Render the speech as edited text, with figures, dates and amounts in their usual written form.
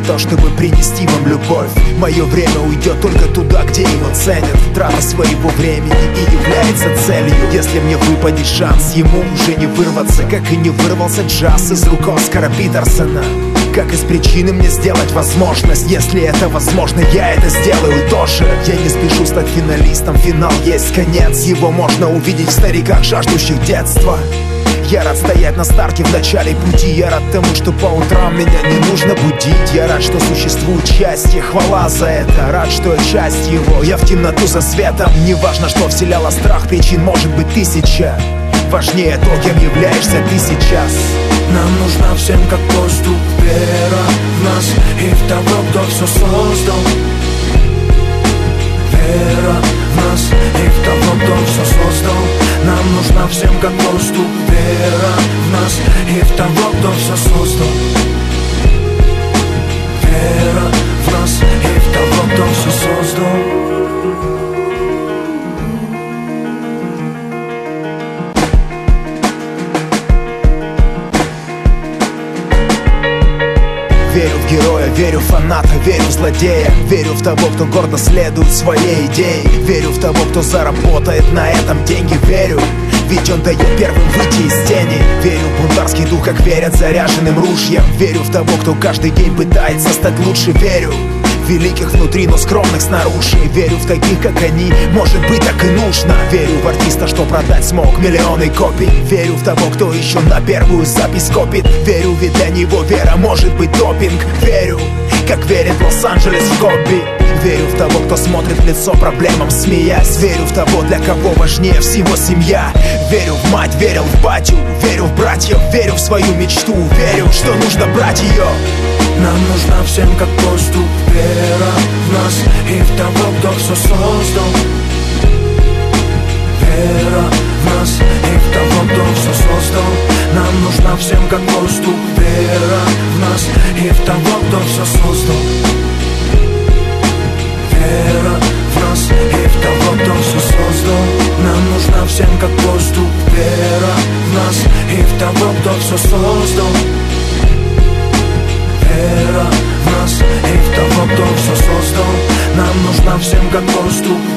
то, чтобы принести вам любовь. Мое время уйдет только туда, где его ценят. Трата своего времени и является целью. Если мне выпадет шанс, ему уже не вырваться, как и не вырвался джаз из рук Оскара Питерсона. Как из причины мне сделать возможность? Если это возможно, я это сделаю тоже. Я не спешу стать финалистом, финал есть конец. Его можно увидеть в стариках, жаждущих детства. Я рад стоять на старте в начале пути. Я рад тому, что по утрам меня не нужно будить. Я рад, что существует счастье, хвала за это. Рад, что я часть его, я в темноту за светом. Не важно, что вселяло страх, причин может быть 1000. Важнее то, кем являешься ты сейчас. Нам нужна всем как воздух вера в нас и в того, кто все создал. Вера в нас и в того, кто все создал. Нам нужна всем как воздух вера в нас и в того, кто все создал. Вера в нас и в того, кто все создал. Верю в героя, верю в фаната, верю в злодея. Верю в того, кто гордо следует своей идее. Верю в того, кто заработает на этом деньги. Верю, ведь он дает первым выйти из тени. Верю в бунтарский дух, как верят заряженным ружьям. Верю в того, кто каждый день пытается стать лучше. Верю в великих внутри, но скромных снаружи. Верю в таких, как они, может быть, так и нужно. Верю в артиста, что продать смог миллионы копий. Верю в того, кто еще на первую запись копит. Верю, ведь для него вера может быть допинг. Верю, как верит Лос-Анджелес в хобби. Верю в того, кто смотрит в лицо проблемам, смеясь. Верю в того, для кого важнее всего семья. Верю в мать, верил в батю. Верю в братьев, верю в свою мечту. Верю, что нужно брать ее. Нам нужна всем как воздух вера в нас и в того, кто все создал. Вера в нас и в того, кто все создал. Нам нужна всем как воздух вера в нас и в того, кто все создал. Вера в нас и в того, кто все создал. Нам нужна всем как воздух вера в нас и в того, кто все создал. Вера в нас и в того, кто все создал. Нам нужна всем как воздух